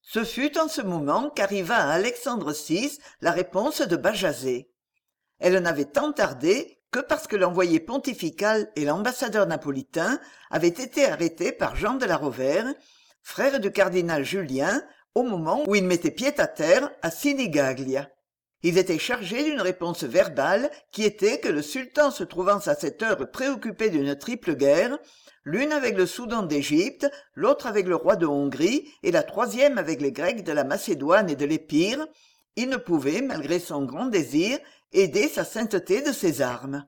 Ce fut en ce moment qu'arriva à Alexandre VI la réponse de Bajazet. Elle n'avait tant tardé que parce que l'envoyé pontifical et l'ambassadeur napolitain avaient été arrêtés par Jean de la Rovère, frère du cardinal Julien, au moment où ils mettaient pied à terre à Sinigaglia. Ils étaient chargés d'une réponse verbale qui était que le sultan se trouvant à cette heure préoccupé d'une triple guerre, l'une avec le Soudan d'Égypte, l'autre avec le roi de Hongrie et la troisième avec les Grecs de la Macédoine et de l'Épire, il ne pouvait, malgré son grand désir, aider sa sainteté de ses armes.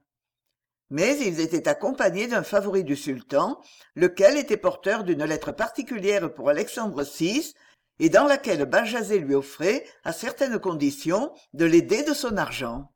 Mais ils étaient accompagnés d'un favori du sultan, lequel était porteur d'une lettre particulière pour Alexandre VI, et dans laquelle Bajazet lui offrait, à certaines conditions, de l'aider de son argent.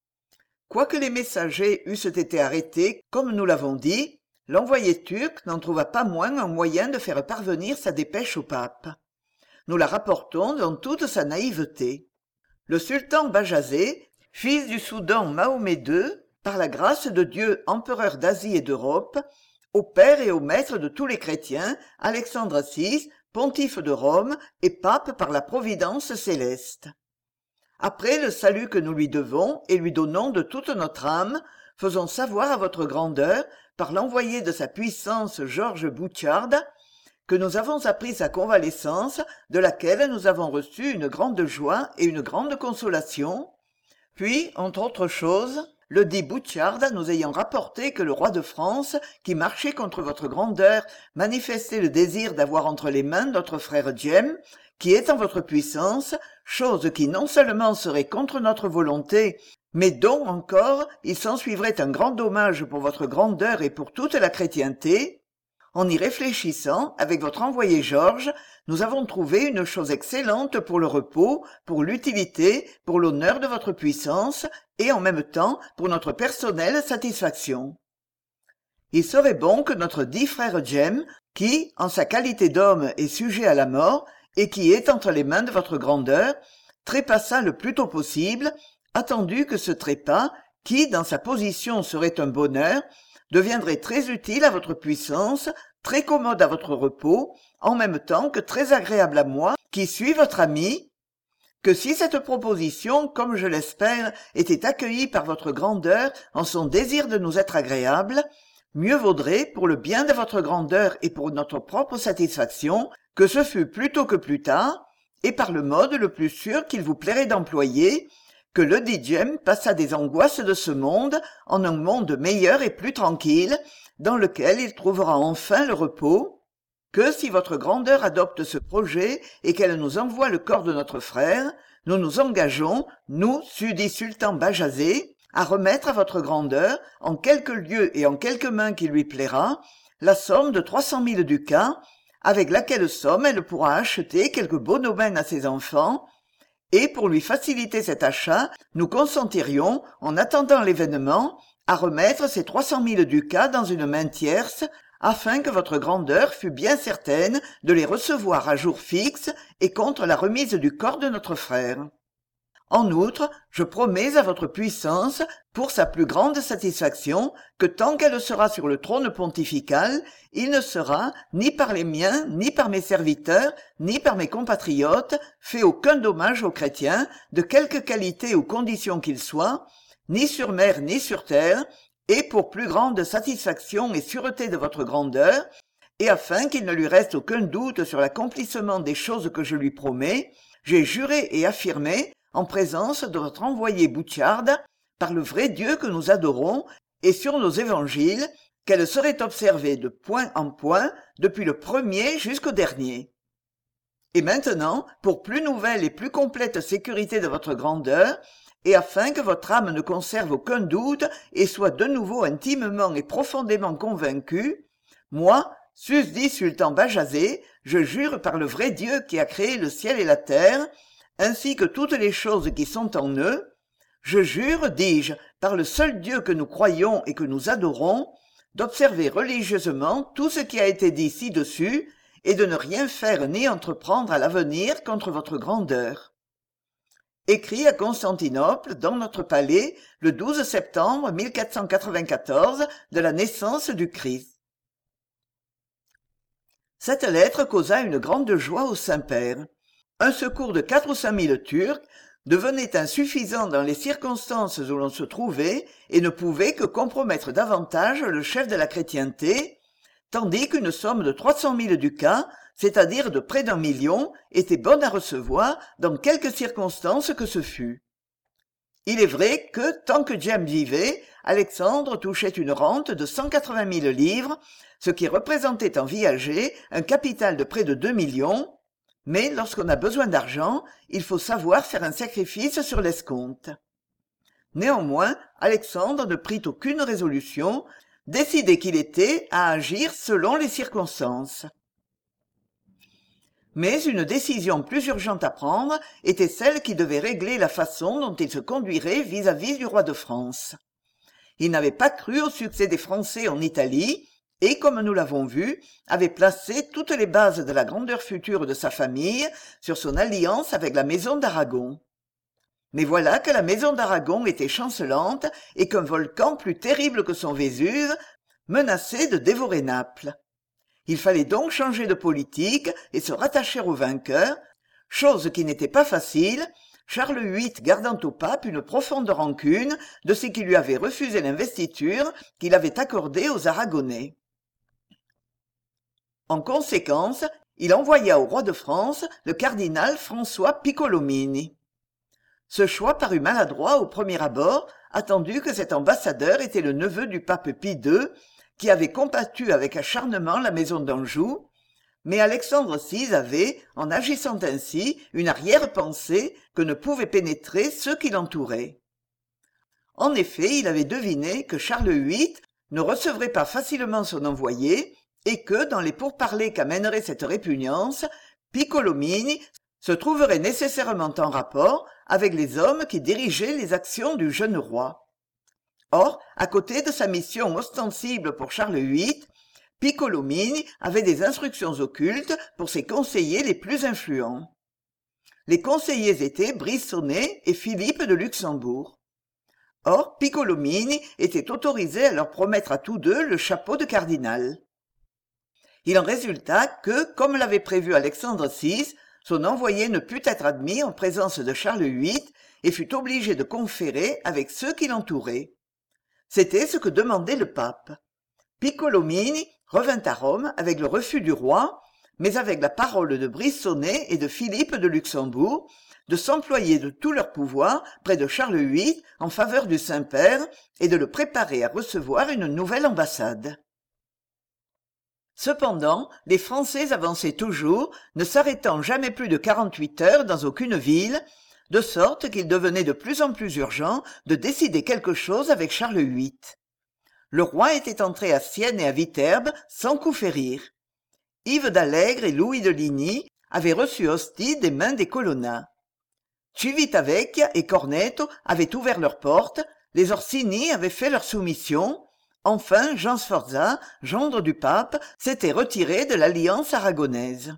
Quoique les messagers eussent été arrêtés, comme nous l'avons dit, l'envoyé turc n'en trouva pas moins un moyen de faire parvenir sa dépêche au pape. Nous la rapportons dans toute sa naïveté. Le sultan Bajazet, fils du Soudan Mahomet II, par la grâce de Dieu empereur d'Asie et d'Europe, au père et au maître de tous les chrétiens, Alexandre VI, pontife de Rome et pape par la providence céleste. Après le salut que nous lui devons et lui donnons de toute notre âme, faisons savoir à votre grandeur, par l'envoyé de sa puissance Georges Bouchard, que nous avons appris sa convalescence, de laquelle nous avons reçu une grande joie et une grande consolation. Puis, entre autres choses, le dit Bouchard nous ayant rapporté que le roi de France, qui marchait contre votre grandeur, manifestait le désir d'avoir entre les mains notre frère Djem, qui est en votre puissance, chose qui non seulement serait contre notre volonté, mais dont encore il s'ensuivrait un grand dommage pour votre grandeur et pour toute la chrétienté. En y réfléchissant, avec votre envoyé Georges, nous avons trouvé une chose excellente pour le repos, pour l'utilité, pour l'honneur de votre puissance, et en même temps pour notre personnelle satisfaction. Il serait bon que notre dit frère Djem, qui, en sa qualité d'homme, est sujet à la mort, et qui est entre les mains de votre grandeur, trépassât le plus tôt possible, attendu que ce trépas, qui, dans sa position, serait un bonheur, deviendrait très utile à votre puissance, très commode à votre repos, en même temps que très agréable à moi, qui suis votre ami, que si cette proposition, comme je l'espère, était accueillie par votre grandeur en son désir de nous être agréable, mieux vaudrait, pour le bien de votre grandeur et pour notre propre satisfaction, que ce fût plus tôt que plus tard, et par le mode le plus sûr qu'il vous plairait d'employer, que le dit Djem passât des angoisses de ce monde en un monde meilleur et plus tranquille, dans lequel il trouvera enfin le repos, que si votre grandeur adopte ce projet et qu'elle nous envoie le corps de notre frère, nous nous engageons, nous, sudit sultan Bajazet, à remettre à votre grandeur, en quelque lieu et en quelque main qui lui plaira, la somme de 300 000 ducats, avec laquelle somme elle pourra acheter quelque beau domaine à ses enfants, et pour lui faciliter cet achat, nous consentirions, en attendant l'événement, à remettre ces 300 000 ducats dans une main tierce, afin que votre grandeur fût bien certaine de les recevoir à jour fixe et contre la remise du corps de notre frère. En outre, je promets à votre puissance, pour sa plus grande satisfaction, que tant qu'elle sera sur le trône pontifical, il ne sera, ni par les miens, ni par mes serviteurs, ni par mes compatriotes, fait aucun dommage aux chrétiens, de quelque qualité ou condition qu'il soit, ni sur mer ni sur terre, et pour plus grande satisfaction et sûreté de votre grandeur, et afin qu'il ne lui reste aucun doute sur l'accomplissement des choses que je lui promets, j'ai juré et affirmé, en présence de votre envoyé Bouchard, par le vrai Dieu que nous adorons, et sur nos évangiles, qu'elle serait observée de point en point, depuis le premier jusqu'au dernier. Et maintenant, pour plus nouvelle et plus complète sécurité de votre grandeur, et afin que votre âme ne conserve aucun doute et soit de nouveau intimement et profondément convaincue, moi, susdit sultan Bajazet, je jure par le vrai Dieu qui a créé le ciel et la terre, ainsi que toutes les choses qui sont en eux, je jure, dis-je, par le seul Dieu que nous croyons et que nous adorons, d'observer religieusement tout ce qui a été dit ci-dessus, et de ne rien faire ni entreprendre à l'avenir contre votre grandeur. Écrit à Constantinople, dans notre palais, le 12 septembre 1494, de la naissance du Christ. Cette lettre causa une grande joie au Saint-Père. Un secours de 4 ou 5 000 Turcs devenait insuffisant dans les circonstances où l'on se trouvait et ne pouvait que compromettre davantage le chef de la chrétienté, tandis qu'une somme de 300 000 ducats, c'est-à-dire de près d'1 million, était bonne à recevoir dans quelque circonstance que ce fût. Il est vrai que, tant que James vivait, Alexandre touchait une rente de 180 000 livres, ce qui représentait en viager un capital de près de 2 millions, mais lorsqu'on a besoin d'argent, il faut savoir faire un sacrifice sur l'escompte. Néanmoins, Alexandre ne prit aucune résolution, décidé qu'il était à agir selon les circonstances. Mais une décision plus urgente à prendre était celle qui devait régler la façon dont il se conduirait vis-à-vis du roi de France. Il n'avait pas cru au succès des Français en Italie et, comme nous l'avons vu, avait placé toutes les bases de la grandeur future de sa famille sur son alliance avec la maison d'Aragon. Mais voilà que la maison d'Aragon était chancelante et qu'un volcan plus terrible que son Vésuve menaçait de dévorer Naples. Il fallait donc changer de politique et se rattacher au vainqueur, chose qui n'était pas facile, Charles VIII gardant au pape une profonde rancune de ce qui lui avait refusé l'investiture qu'il avait accordée aux Aragonais. En conséquence, il envoya au roi de France le cardinal François Piccolomini. Ce choix parut maladroit au premier abord, attendu que cet ambassadeur était le neveu du pape Pie II, qui avait combattu avec acharnement la maison d'Anjou, mais Alexandre VI avait, en agissant ainsi, une arrière-pensée que ne pouvaient pénétrer ceux qui l'entouraient. En effet, il avait deviné que Charles VIII ne recevrait pas facilement son envoyé et que, dans les pourparlers qu'amènerait cette répugnance, Piccolomini se trouverait nécessairement en rapport avec les hommes qui dirigeaient les actions du jeune roi. Or, à côté de sa mission ostensible pour Charles VIII, Piccolomini avait des instructions occultes pour ses conseillers les plus influents. Les conseillers étaient Briçonnet et Philippe de Luxembourg. Or, Piccolomini était autorisé à leur promettre à tous deux le chapeau de cardinal. Il en résulta que, comme l'avait prévu Alexandre VI, son envoyé ne put être admis en présence de Charles VIII et fut obligé de conférer avec ceux qui l'entouraient. C'était ce que demandait le pape. Piccolomini revint à Rome avec le refus du roi, mais avec la parole de Briçonnet et de Philippe de Luxembourg, de s'employer de tout leur pouvoir près de Charles VIII en faveur du Saint-Père et de le préparer à recevoir une nouvelle ambassade. Cependant, les Français avançaient toujours, ne s'arrêtant jamais plus de 48 heures dans aucune ville, de sorte qu'il devenait de plus en plus urgent de décider quelque chose avec Charles VIII. Le roi était entré à Sienne et à Viterbe sans coup férir. Yves d'Allègre et Louis de Ligny avaient reçu Ostie des mains des Colonna. Civitavecchia et Corneto avaient ouvert leurs portes, les Orsini avaient fait leur soumission. Enfin, Jean Sforza, gendre du pape, s'était retiré de l'alliance aragonaise.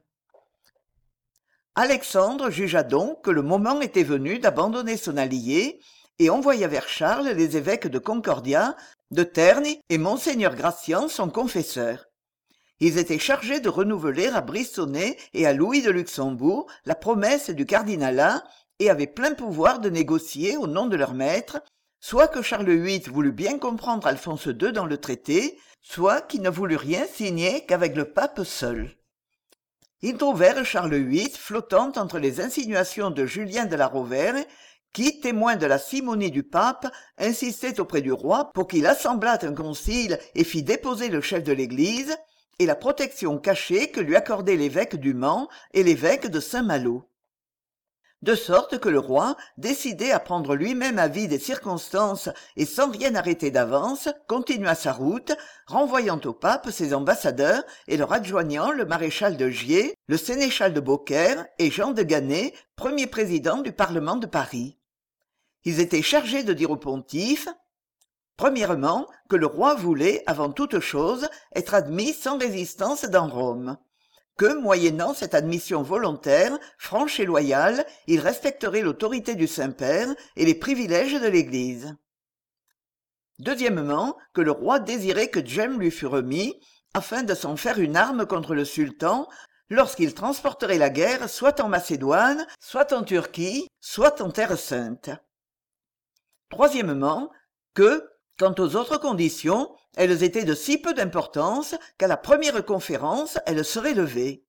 Alexandre jugea donc que le moment était venu d'abandonner son allié et envoya vers Charles les évêques de Concordia, de Terni et Monseigneur Gratian, son confesseur. Ils étaient chargés de renouveler à Briçonnet et à Louis de Luxembourg la promesse du cardinalat et avaient plein pouvoir de négocier au nom de leur maître, soit que Charles VIII voulut bien comprendre Alphonse II dans le traité, soit qu'il ne voulut rien signer qu'avec le pape seul. Ils trouvèrent Charles VIII flottant entre les insinuations de Julien de la Rovère, qui, témoin de la simonie du pape, insistait auprès du roi pour qu'il assemblât un concile et fît déposer le chef de l'Église, et la protection cachée que lui accordaient l'évêque du Mans et l'évêque de Saint-Malo. De sorte que le roi, décidé à prendre lui-même avis des circonstances et sans rien arrêter d'avance, continua sa route, renvoyant au pape ses ambassadeurs et leur adjoignant le maréchal de Giers, le sénéchal de Beaucaire et Jean de Ganay, premier président du Parlement de Paris. Ils étaient chargés de dire au pontife, premièrement, que le roi voulait, avant toute chose, être admis sans résistance dans Rome, que, moyennant cette admission volontaire, franche et loyale, il respecterait l'autorité du Saint-Père et les privilèges de l'Église. Deuxièmement, que le roi désirait que Djem lui fût remis, afin de s'en faire une arme contre le sultan, lorsqu'ils transporteraient la guerre soit en Macédoine, soit en Turquie, soit en Terre sainte. Troisièmement, que, quant aux autres conditions, elles étaient de si peu d'importance qu'à la première conférence elles seraient levées.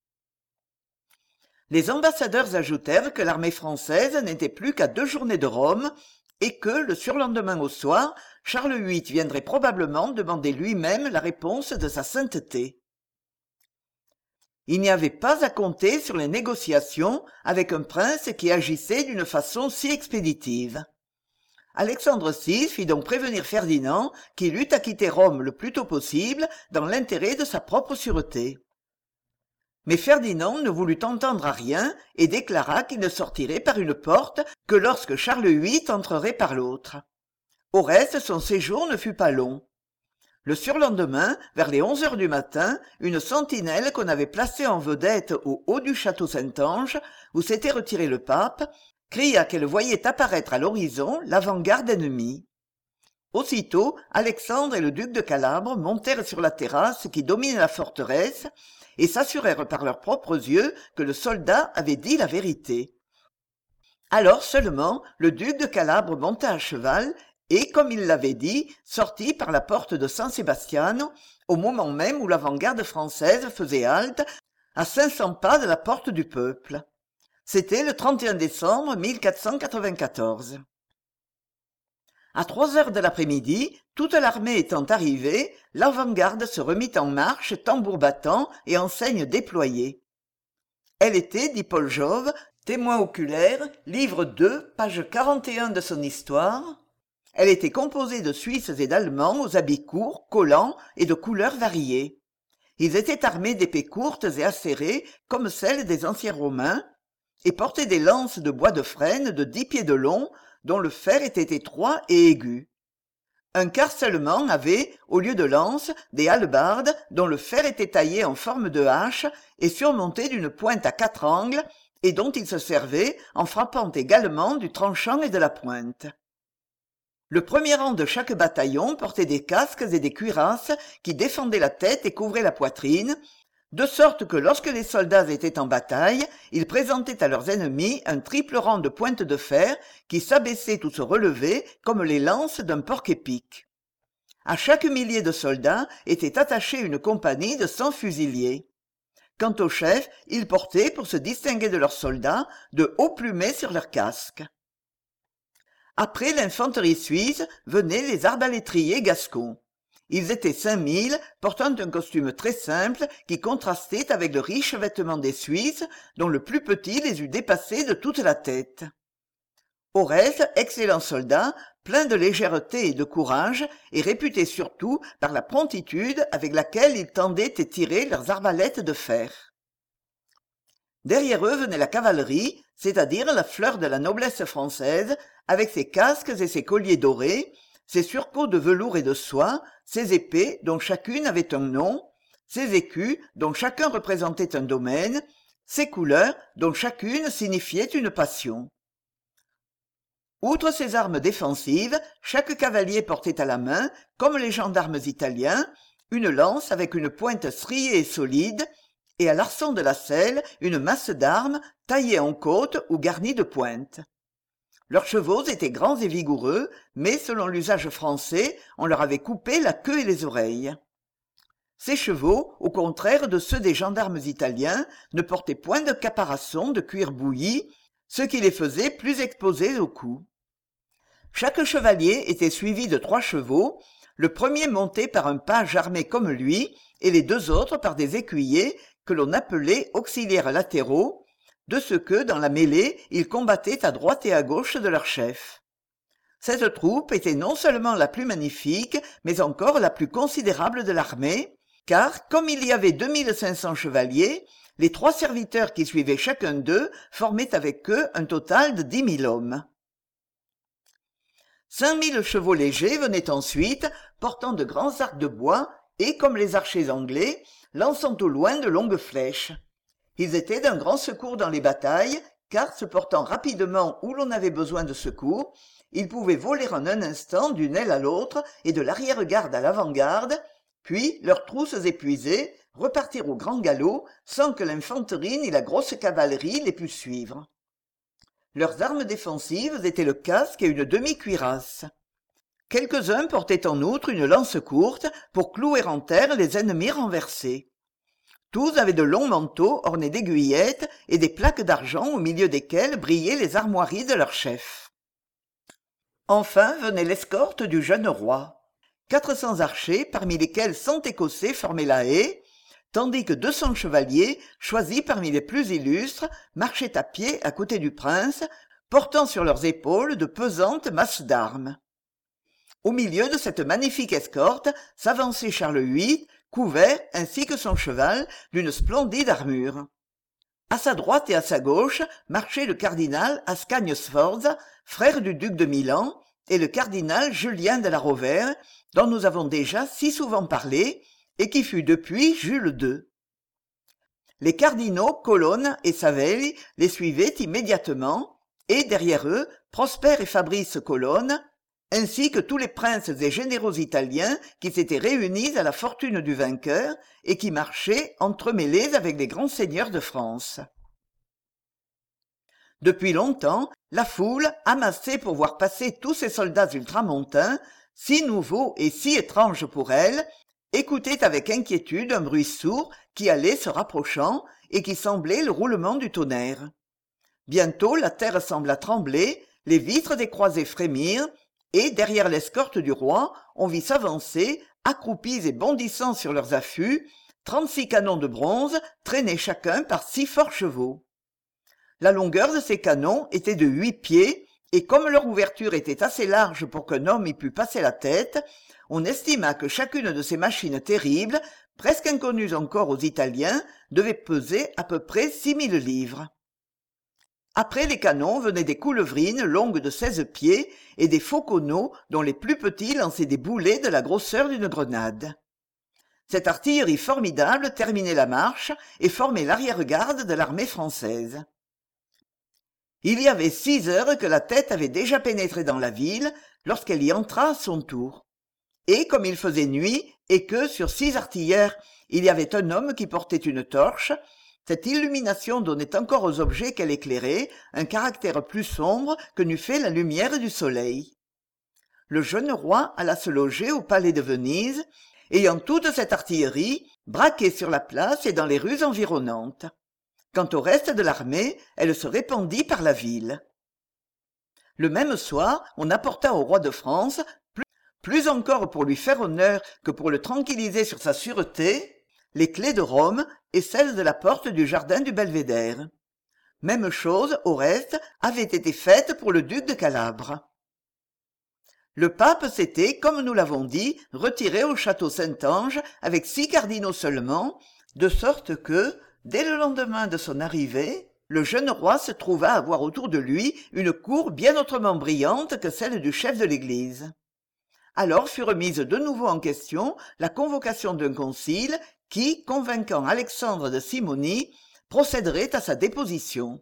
Les ambassadeurs ajoutèrent que l'armée française n'était plus qu'à 2 journées de Rome et que, le surlendemain au soir, Charles VIII viendrait probablement demander lui-même la réponse de sa sainteté. Il n'y avait pas à compter sur les négociations avec un prince qui agissait d'une façon si expéditive. Alexandre VI fit donc prévenir Ferdinand qu'il eût à quitter Rome le plus tôt possible dans l'intérêt de sa propre sûreté. Mais Ferdinand ne voulut entendre à rien et déclara qu'il ne sortirait par une porte que lorsque Charles VIII entrerait par l'autre. Au reste, son séjour ne fut pas long. Le surlendemain, vers les 11 heures du matin, une sentinelle qu'on avait placée en vedette au haut du château Saint-Ange, où s'était retiré le pape, cria qu'elle voyait apparaître à l'horizon l'avant-garde ennemie. Aussitôt, Alexandre et le duc de Calabre montèrent sur la terrasse qui dominait la forteresse et s'assurèrent par leurs propres yeux que le soldat avait dit la vérité. Alors seulement le duc de Calabre monta à cheval et, comme il l'avait dit, sortit par la porte de San Sebastiano au moment même où l'avant-garde française faisait halte à 500 pas de la porte du peuple. C'était le 31 décembre 1494. À 3 heures de l'après-midi, toute l'armée étant arrivée, l'avant-garde se remit en marche, tambour battant et enseignes déployées. Elle était, dit Paul Jove, témoin oculaire, livre 2, page 41 de son histoire. Elle était composée de Suisses et d'Allemands aux habits courts, collants et de couleurs variées. Ils étaient armés d'épées courtes et acérées comme celles des anciens Romains, et portaient des lances de bois de frêne de 10 pieds de long, dont le fer était étroit et aigu. Un quart seulement avait, au lieu de lances, des hallebardes dont le fer était taillé en forme de hache et surmonté d'une pointe à 4 angles, et dont ils se servaient en frappant également du tranchant et de la pointe. Le premier rang de chaque bataillon portait des casques et des cuirasses qui défendaient la tête et couvraient la poitrine, de sorte que lorsque les soldats étaient en bataille, ils présentaient à leurs ennemis un triple rang de pointes de fer qui s'abaissaient ou se relevaient comme les lances d'un porc-épic. À chaque millier de soldats était attachée une compagnie de 100 fusiliers. Quant aux chefs, ils portaient, pour se distinguer de leurs soldats, de hauts plumets sur leurs casques. Après l'infanterie suisse venaient les arbalétriers gascons. Ils étaient 5000, portant un costume très simple qui contrastait avec le riche vêtement des Suisses, dont le plus petit les eût dépassés de toute la tête. Au reste, excellents soldats, pleins de légèreté et de courage, et réputés surtout par la promptitude avec laquelle ils tendaient et tiraient leurs arbalètes de fer. Derrière eux venait la cavalerie, c'est-à-dire la fleur de la noblesse française, avec ses casques et ses colliers dorés, ses surcoats de velours et de soie, ses épées dont chacune avait un nom, ses écus dont chacun représentait un domaine, ses couleurs dont chacune signifiait une passion. Outre ces armes défensives, chaque cavalier portait à la main, comme les gendarmes italiens, une lance avec une pointe striée et solide, et à l'arçon de la selle une masse d'armes taillée en côte ou garnie de pointes. Leurs chevaux étaient grands et vigoureux, mais selon l'usage français, on leur avait coupé la queue et les oreilles. Ces chevaux, au contraire de ceux des gendarmes italiens, ne portaient point de caparaçon de cuir bouilli, ce qui les faisait plus exposés aux coups. Chaque chevalier était suivi de 3 chevaux, le premier monté par un page armé comme lui, et les 2 autres par des écuyers que l'on appelait auxiliaires latéraux, de ce que, dans la mêlée, ils combattaient à droite et à gauche de leur chef. Cette troupe était non seulement la plus magnifique, mais encore la plus considérable de l'armée, car, comme il y avait 2500 chevaliers, les 3 serviteurs qui suivaient chacun d'eux formaient avec eux un total de 10 000 hommes. 5000 chevaux légers venaient ensuite, portant de grands arcs de bois et, comme les archers anglais, lançant au loin de longues flèches. Ils étaient d'un grand secours dans les batailles, car, se portant rapidement où l'on avait besoin de secours, ils pouvaient voler en un instant d'une aile à l'autre et de l'arrière-garde à l'avant-garde, puis, leurs trousses épuisées, repartirent au grand galop sans que l'infanterie ni la grosse cavalerie les pût suivre. Leurs armes défensives étaient le casque et une demi-cuirasse. Quelques-uns portaient en outre une lance courte pour clouer en terre les ennemis renversés. Tous avaient de longs manteaux ornés d'aiguillettes et des plaques d'argent au milieu desquelles brillaient les armoiries de leurs chefs. Enfin venait l'escorte du jeune roi. 400 archers, parmi lesquels 100 Écossais formaient la haie, tandis que 200 chevaliers, choisis parmi les plus illustres, marchaient à pied à côté du prince, portant sur leurs épaules de pesantes masses d'armes. Au milieu de cette magnifique escorte s'avançait Charles VIII, couvert, ainsi que son cheval, d'une splendide armure. À sa droite et à sa gauche marchaient le cardinal Ascagne Sforza, frère du duc de Milan, et le cardinal Julien de la Rovère, dont nous avons déjà si souvent parlé, et qui fut depuis Jules II. Les cardinaux Colonne et Savelli les suivaient immédiatement, et derrière eux, Prosper et Fabrice Colonne, ainsi que tous les princes et généraux italiens qui s'étaient réunis à la fortune du vainqueur et qui marchaient entremêlés avec les grands seigneurs de France. Depuis longtemps, la foule, amassée pour voir passer tous ces soldats ultramontains, si nouveaux et si étranges pour elle, écoutait avec inquiétude un bruit sourd qui allait se rapprochant et qui semblait le roulement du tonnerre. Bientôt la terre sembla trembler, les vitres des croisées frémirent, et derrière l'escorte du roi, on vit s'avancer, accroupis et bondissant sur leurs affûts, 36 canons de bronze traînés chacun par 6 forts chevaux. La longueur de ces canons était de 8 pieds, et comme leur ouverture était assez large pour qu'un homme y pût passer la tête, on estima que chacune de ces machines terribles, presque inconnues encore aux Italiens, devait peser à peu près 6000 livres. Après les canons venaient des coulevrines longues de 16 pieds et des fauconneaux dont les plus petits lançaient des boulets de la grosseur d'une grenade. Cette artillerie formidable terminait la marche et formait l'arrière-garde de l'armée française. Il y avait 6 heures que la tête avait déjà pénétré dans la ville lorsqu'elle y entra à son tour. Et comme il faisait nuit et que, sur 6 artilleurs, il y avait un homme qui portait une torche, cette illumination donnait encore aux objets qu'elle éclairait un caractère plus sombre que n'eût fait la lumière du soleil. Le jeune roi alla se loger au palais de Venise, ayant toute cette artillerie braquée sur la place et dans les rues environnantes. Quant au reste de l'armée, elle se répandit par la ville. Le même soir, on apporta au roi de France, plus encore pour lui faire honneur que pour le tranquilliser sur sa sûreté, les clés de Rome et celles de la porte du jardin du Belvédère. Même chose, au reste, avait été faite pour le duc de Calabre. Le pape s'était, comme nous l'avons dit, retiré au château Saint-Ange avec 6 cardinaux seulement, de sorte que, dès le lendemain de son arrivée, le jeune roi se trouva avoir autour de lui une cour bien autrement brillante que celle du chef de l'Église. Alors fut remise de nouveau en question la convocation d'un concile qui, convainquant Alexandre de Simonie, procéderait à sa déposition.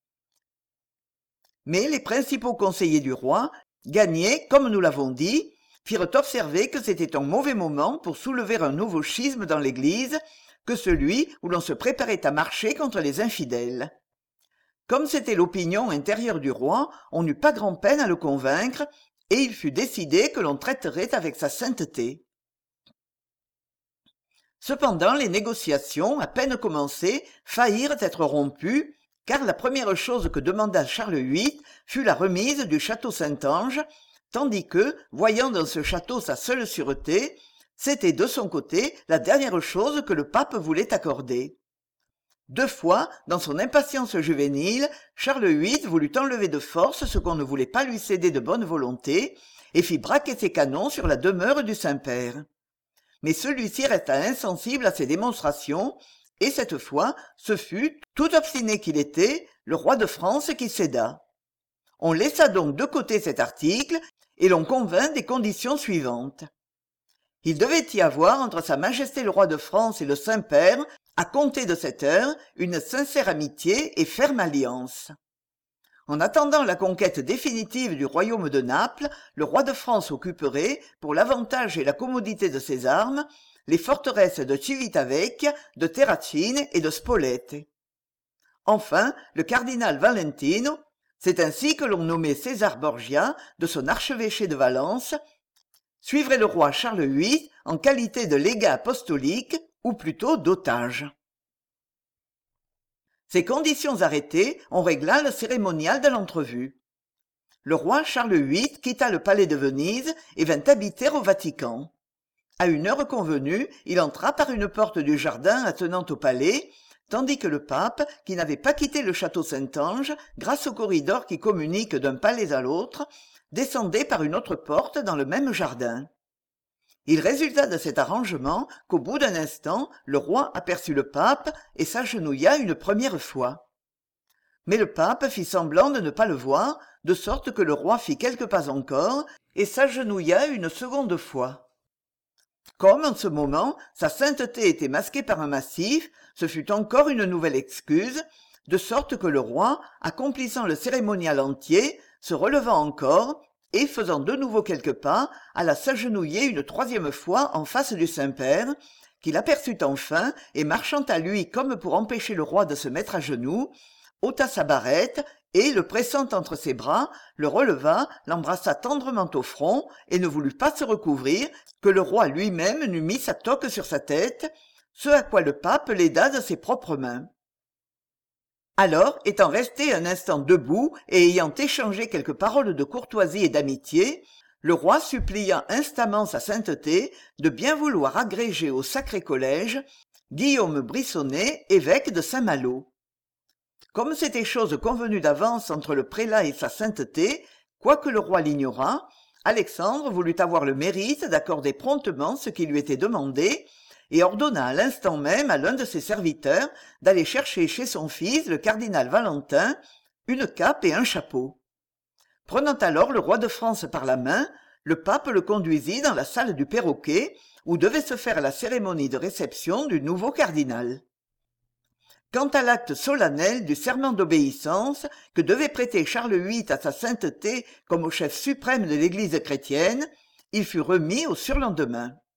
Mais les principaux conseillers du roi, gagnés, comme nous l'avons dit, firent observer que c'était un mauvais moment pour soulever un nouveau schisme dans l'Église que celui où l'on se préparait à marcher contre les infidèles. Comme c'était l'opinion intérieure du roi, on n'eut pas grand-peine à le convaincre, et il fut décidé que l'on traiterait avec sa sainteté. Cependant, les négociations, à peine commencées, faillirent être rompues, car la première chose que demanda Charles VIII fut la remise du château Saint-Ange, tandis que, voyant dans ce château sa seule sûreté, c'était de son côté la dernière chose que le pape voulait accorder. 2 fois, dans son impatience juvénile, Charles VIII voulut enlever de force ce qu'on ne voulait pas lui céder de bonne volonté, et fit braquer ses canons sur la demeure du Saint-Père. Mais celui-ci resta insensible à ces démonstrations, et cette fois, ce fut, tout obstiné qu'il était, le roi de France qui céda. On laissa donc de côté cet article, et l'on convint des conditions suivantes. Il devait y avoir entre Sa Majesté le roi de France et le Saint-Père, à compter de cette heure, une sincère amitié et ferme alliance. En attendant la conquête définitive du royaume de Naples, le roi de France occuperait, pour l'avantage et la commodité de ses armes, les forteresses de Civitavecchia, de Terracine et de Spolète. Enfin, le cardinal Valentino, c'est ainsi que l'on nommait César Borgia de son archevêché de Valence, suivrait le roi Charles VIII en qualité de légat apostolique, ou plutôt d'otage. Ces conditions arrêtées, on régla le cérémonial de l'entrevue. Le roi Charles VIII quitta le palais de Venise et vint habiter au Vatican. À une heure convenue, il entra par une porte du jardin attenant au palais, tandis que le pape, qui n'avait pas quitté le château Saint-Ange, grâce au corridor qui communique d'un palais à l'autre, descendait par une autre porte dans le même jardin. Il résulta de cet arrangement qu'au bout d'un instant, le roi aperçut le pape et s'agenouilla une première fois. Mais le pape fit semblant de ne pas le voir, de sorte que le roi fit quelques pas encore et s'agenouilla une seconde fois. Comme en ce moment sa sainteté était masquée par un massif, ce fut encore une nouvelle excuse, de sorte que le roi, accomplissant le cérémonial entier, se relevant encore, et faisant de nouveau quelques pas, alla s'agenouiller une troisième fois en face du Saint-Père, qu'il aperçut enfin, et marchant à lui comme pour empêcher le roi de se mettre à genoux, ôta sa barrette, et, le pressant entre ses bras, le releva, l'embrassa tendrement au front, et ne voulut pas se recouvrir, que le roi lui-même n'eût mis sa toque sur sa tête, ce à quoi le pape l'aida de ses propres mains. Alors, étant resté un instant debout et ayant échangé quelques paroles de courtoisie et d'amitié, le roi supplia instamment sa sainteté de bien vouloir agréger au sacré collège Guillaume Brissonnet, évêque de Saint-Malo. Comme c'était chose convenue d'avance entre le prélat et sa sainteté, quoique le roi l'ignorât, Alexandre voulut avoir le mérite d'accorder promptement ce qui lui était demandé, et ordonna à l'instant même à l'un de ses serviteurs d'aller chercher chez son fils, le cardinal Valentin, une cape et un chapeau. Prenant alors le roi de France par la main, le pape le conduisit dans la salle du perroquet, où devait se faire la cérémonie de réception du nouveau cardinal. Quant à l'acte solennel du serment d'obéissance que devait prêter Charles VIII à sa sainteté comme au chef suprême de l'Église chrétienne, il fut remis au surlendemain.